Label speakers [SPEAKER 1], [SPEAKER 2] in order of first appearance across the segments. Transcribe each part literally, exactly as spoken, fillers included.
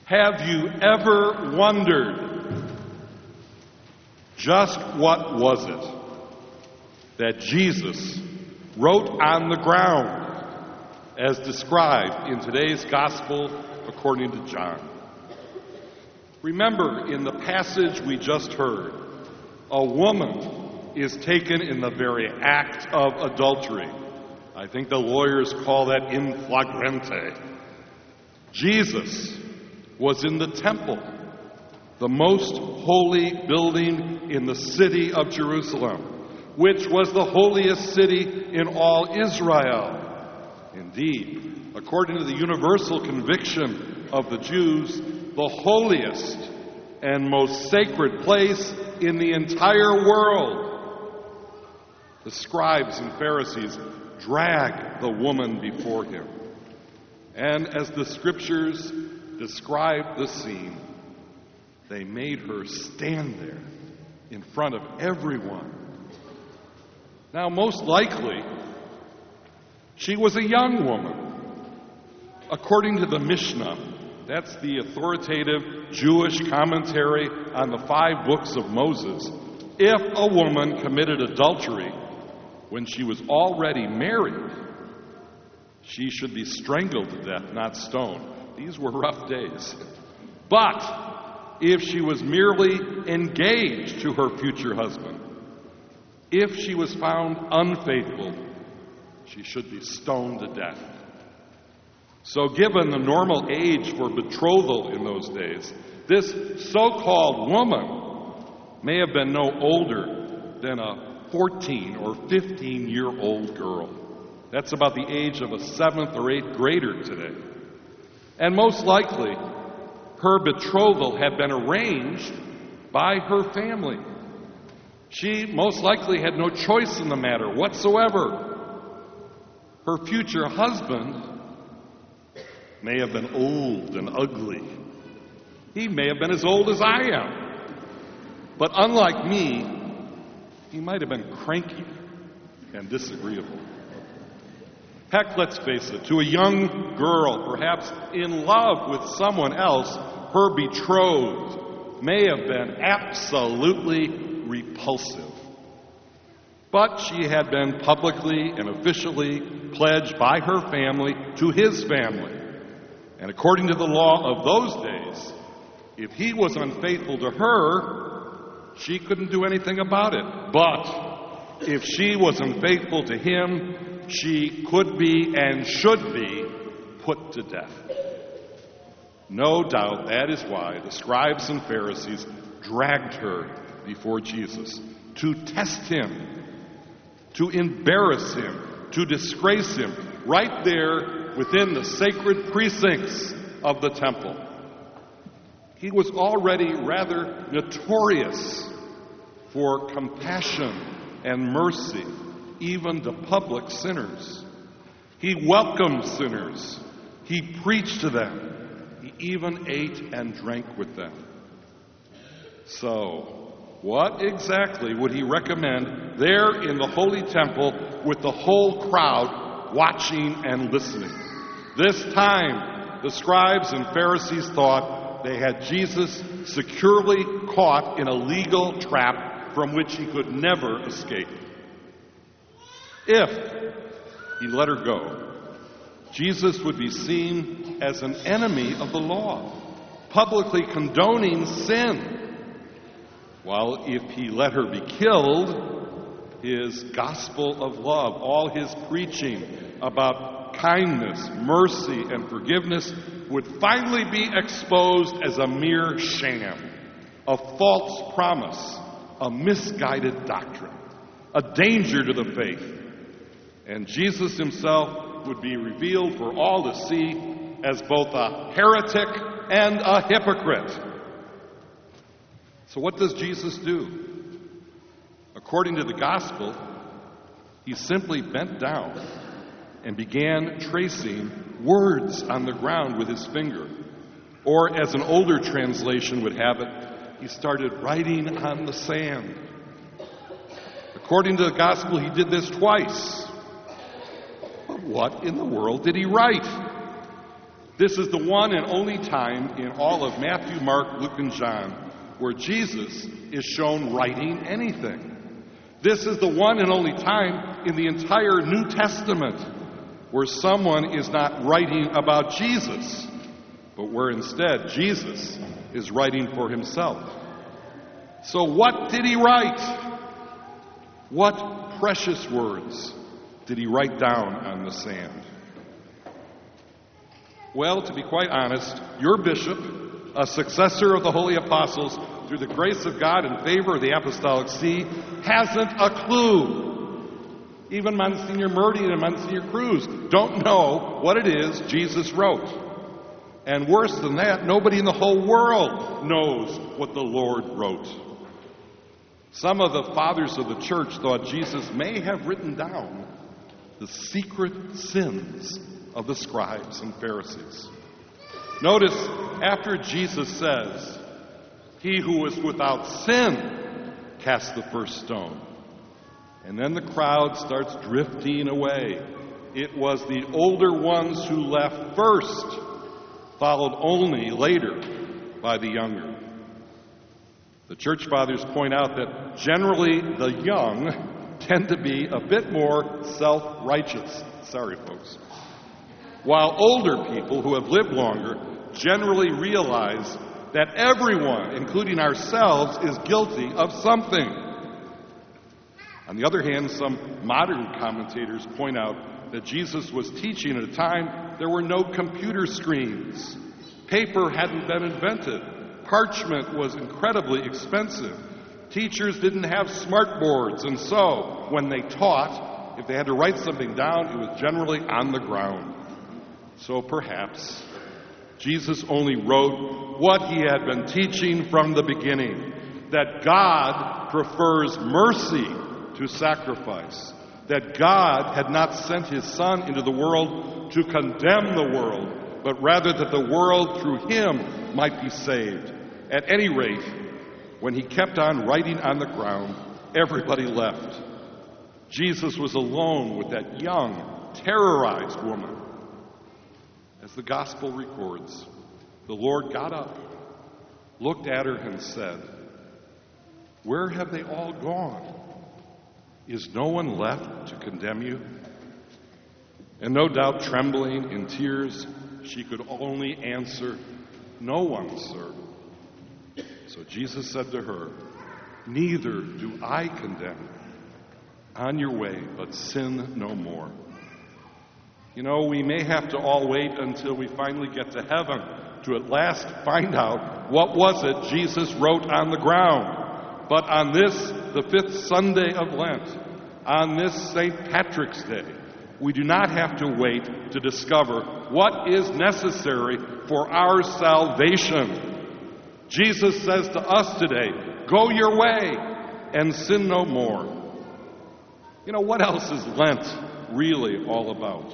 [SPEAKER 1] Have you ever wondered, just what was it that Jesus wrote on the ground as described in today's gospel according to John? Remember, in the passage we just heard, a woman is taken in the very act of adultery. I think the lawyers call that in flagrante. Jesus was in the temple, the most holy building in the city of Jerusalem, which was the holiest city in all Israel. Indeed, according to the universal conviction of the Jews, the holiest and most sacred place in the entire world. The scribes and Pharisees dragged the woman before him. And as the scriptures describe the scene, they made her stand there in front of everyone. Now, most likely, she was a young woman. According to the Mishnah, that's the authoritative Jewish commentary on the five books of Moses, if a woman committed adultery when she was already married, she should be strangled to death, not stoned. These were rough days. But if she was merely engaged to her future husband, if she was found unfaithful, she should be stoned to death. So given the normal age for betrothal in those days, this so-called woman may have been no older than a fourteen or fifteen-year-old girl. That's about the age of a seventh or eighth grader today. And most likely, her betrothal had been arranged by her family. She most likely had no choice in the matter whatsoever. Her future husband may have been old and ugly. He may have been as old as I am. But unlike me, he might have been cranky and disagreeable. Heck, let's face it, to a young girl, perhaps in love with someone else, her betrothed may have been absolutely repulsive. But she had been publicly and officially pledged by her family to his family. And according to the law of those days, if he was unfaithful to her, she couldn't do anything about it. But if she was unfaithful to him, she could be and should be put to death. No doubt that is why the scribes and Pharisees dragged her before Jesus to test him, to embarrass him, to disgrace him, right there within the sacred precincts of the temple. He was already rather notorious for compassion and mercy, even to public sinners. He welcomed sinners. He preached to them. He even ate and drank with them. So, what exactly would he recommend there in the holy temple with the whole crowd watching and listening? This time, the scribes and Pharisees thought they had Jesus securely caught in a legal trap from which he could never escape. If he let her go, Jesus would be seen as an enemy of the law, publicly condoning sin. While if he let her be killed, his gospel of love, all his preaching about kindness, mercy, and forgiveness would finally be exposed as a mere sham, a false promise, a misguided doctrine, a danger to the faith. And Jesus himself would be revealed for all to see as both a heretic and a hypocrite. So what does Jesus do? According to the gospel, he simply bent down and began tracing words on the ground with his finger. Or as an older translation would have it, he started writing on the sand. According to the gospel, he did this twice. But what in the world did he write? This is the one and only time in all of Matthew, Mark, Luke, and John where Jesus is shown writing anything. This is the one and only time in the entire New Testament where someone is not writing about Jesus, but where instead Jesus is writing for himself. So what did he write? What precious words did he write down on the sand? Well, to be quite honest, your bishop, a successor of the holy apostles, through the grace of God and favor of the apostolic see, hasn't a clue. Even Monsignor Murdy and Monsignor Cruz don't know what it is Jesus wrote. And worse than that, nobody in the whole world knows what the Lord wrote. Some of the fathers of the church thought Jesus may have written down the secret sins of the scribes and Pharisees. Notice, after Jesus says, "He who is without sin cast the first stone," and then the crowd starts drifting away. It was the older ones who left first, followed only later by the younger. The church fathers point out that generally the young tend to be a bit more self-righteous. Sorry, folks. While older people who have lived longer generally realize that everyone, including ourselves, is guilty of something. On the other hand, some modern commentators point out that Jesus was teaching at a time there were no computer screens. Paper hadn't been invented. Parchment was incredibly expensive. Teachers didn't have smart boards, and so when they taught, if they had to write something down, it was generally on the ground. So perhaps Jesus only wrote what he had been teaching from the beginning, that God prefers mercy to sacrifice, that God had not sent his Son into the world to condemn the world, but rather that the world through him might be saved. At any rate, when he kept on writing on the ground, everybody left. Jesus was alone with that young, terrorized woman. As the gospel records, the Lord got up, looked at her, and said, "Where have they all gone? Is no one left to condemn you?" And no doubt, trembling in tears, she could only answer, "No one, sir." So Jesus said to her, "Neither do I condemn you. On your way, but sin no more." You know, we may have to all wait until we finally get to heaven to at last find out what was it Jesus wrote on the ground. But on this, the fifth Sunday of Lent, on this Saint Patrick's Day, we do not have to wait to discover what is necessary for our salvation. Jesus says to us today, "Go your way and sin no more." You know, what else is Lent really all about?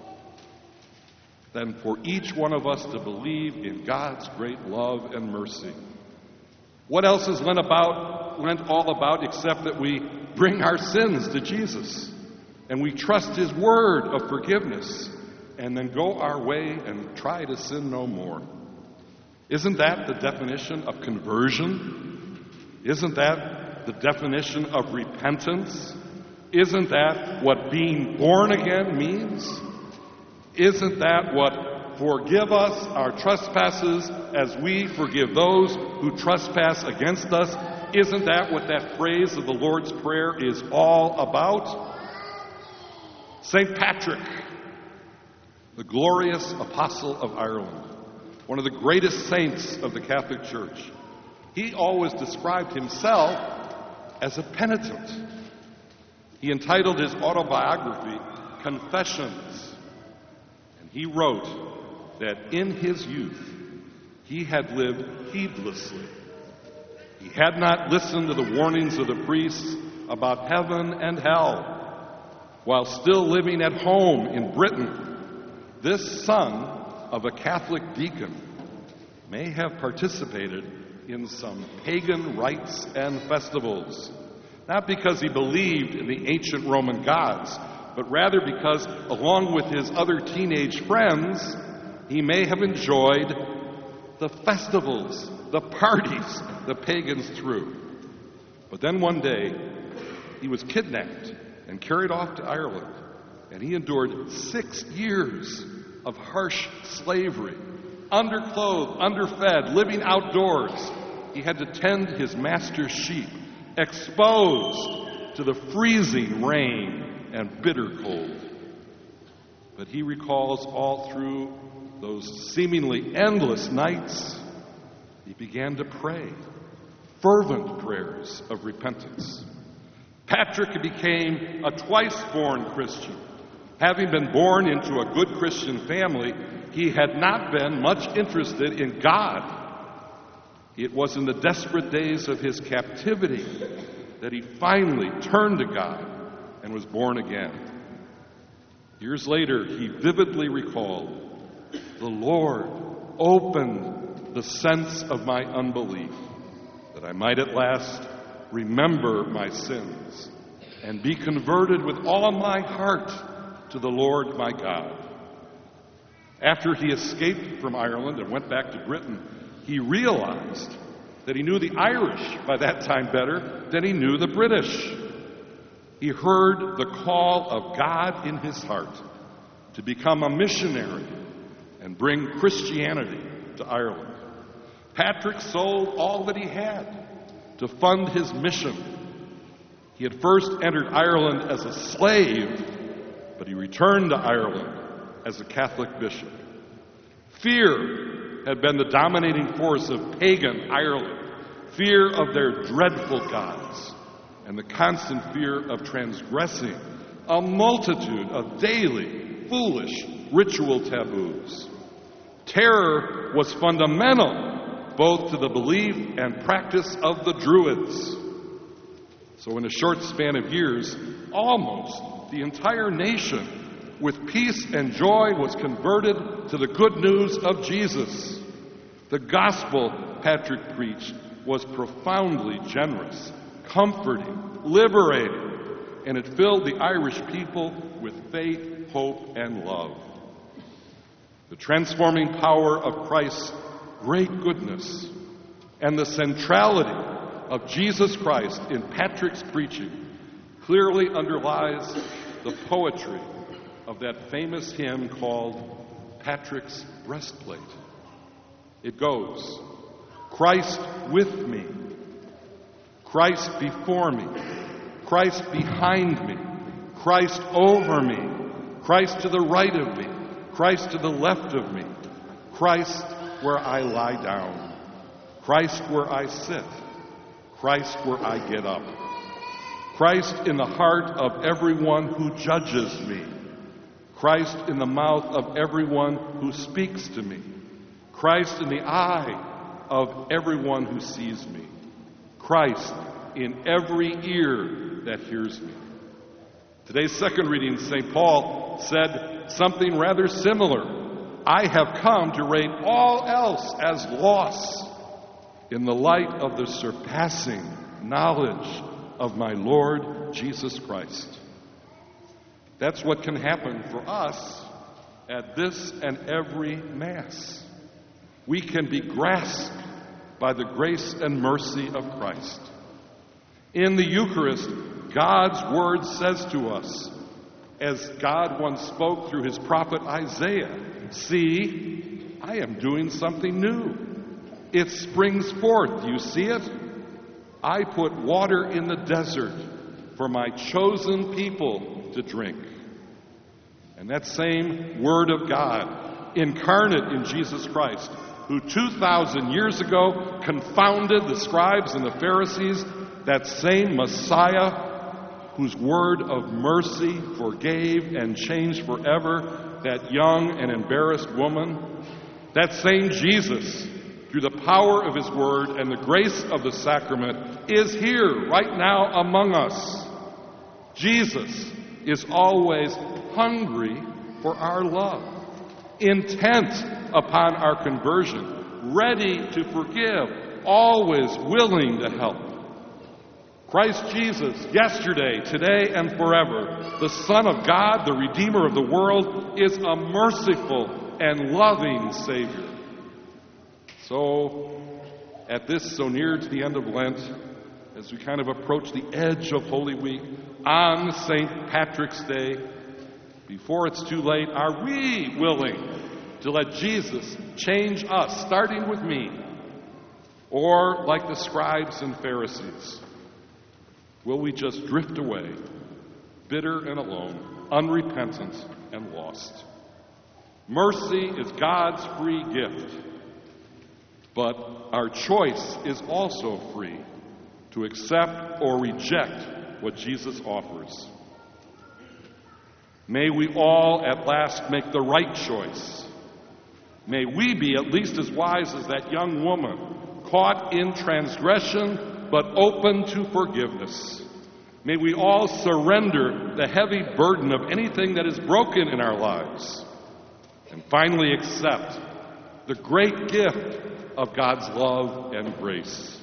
[SPEAKER 1] Than for each one of us to believe in God's great love and mercy. What else is Lent about, Lent all about, except that we bring our sins to Jesus and we trust his word of forgiveness and then go our way and try to sin no more? Isn't that the definition of conversion? Isn't that the definition of repentance? Isn't that what being born again means? Isn't that what "forgive us our trespasses as we forgive those who trespass against us"? Isn't that what that phrase of the Lord's Prayer is all about? Saint Patrick, the glorious apostle of Ireland, one of the greatest saints of the Catholic Church, he always described himself as a penitent. He entitled his autobiography Confessions. He wrote that in his youth, he had lived heedlessly. He had not listened to the warnings of the priests about heaven and hell. While still living at home in Britain, this son of a Catholic deacon may have participated in some pagan rites and festivals, not because he believed in the ancient Roman gods, but rather because, along with his other teenage friends, He may have enjoyed the festivals, the parties the pagans threw. But then one day, he was kidnapped and carried off to Ireland, and he endured six years of harsh slavery, underclothed, underfed, living outdoors. He had to tend his master's sheep, exposed to the freezing rain and bitter cold. But he recalls all through those seemingly endless nights, he began to pray fervent prayers of repentance. Patrick became a twice-born Christian. Having been born into a good Christian family, he had not been much interested in God. It was in the desperate days of his captivity that he finally turned to God and was born again. Years later, he vividly recalled, "The Lord opened the sense of my unbelief, that I might at last remember my sins and be converted with all my heart to the Lord my God." After he escaped from Ireland and went back to Britain, he realized that he knew the Irish by that time better than he knew the British. He heard the call of God in his heart to become a missionary and bring Christianity to Ireland. Patrick sold all that he had to fund his mission. He had first entered Ireland as a slave, but he returned to Ireland as a Catholic bishop. Fear had been the dominating force of pagan Ireland, fear of their dreadful gods, and the constant fear of transgressing a multitude of daily, foolish ritual taboos. Terror was fundamental both to the belief and practice of the Druids. So in a short span of years, almost the entire nation, with peace and joy, was converted to the good news of Jesus. The gospel Patrick preached was profoundly generous, comforting, liberating, and it filled the Irish people with faith, hope, and love. The transforming power of Christ's great goodness and the centrality of Jesus Christ in Patrick's preaching clearly underlies the poetry of that famous hymn called Patrick's Breastplate. It goes, "Christ with me, Christ before me, Christ behind me, Christ over me, Christ to the right of me, Christ to the left of me, Christ where I lie down, Christ where I sit, Christ where I get up, Christ in the heart of everyone who judges me, Christ in the mouth of everyone who speaks to me, Christ in the eye of everyone who sees me, Christ in every ear that hears me." Today's second reading, Saint Paul said something rather similar. "I have come to rate all else as loss in the light of the surpassing knowledge of my Lord Jesus Christ." That's what can happen for us at this and every Mass. We can be grasped by the grace and mercy of Christ. In the Eucharist, God's Word says to us, as God once spoke through his prophet Isaiah, "See, I am doing something new. It springs forth. You see it? I put water in the desert for my chosen people to drink." And that same Word of God, incarnate in Jesus Christ, who two thousand years ago confounded the scribes and the Pharisees, that same Messiah whose word of mercy forgave and changed forever that young and embarrassed woman, that same Jesus, through the power of his word and the grace of the sacrament, is here right now among us. Jesus is always hungry for our love, intent upon our conversion, ready to forgive, always willing to help. Christ Jesus, yesterday, today, and forever, the Son of God, the Redeemer of the world, is a merciful and loving Savior. So, at this so near to the end of Lent, as we kind of approach the edge of Holy Week, on Saint Patrick's Day, before it's too late, are we willing to let Jesus change us, starting with me? Or, like the scribes and Pharisees, will we just drift away, bitter and alone, unrepentant and lost? Mercy is God's free gift, but our choice is also free to accept or reject what Jesus offers. May we all at last make the right choice. May we be at least as wise as that young woman, caught in transgression but open to forgiveness. May we all surrender the heavy burden of anything that is broken in our lives, and finally accept the great gift of God's love and grace.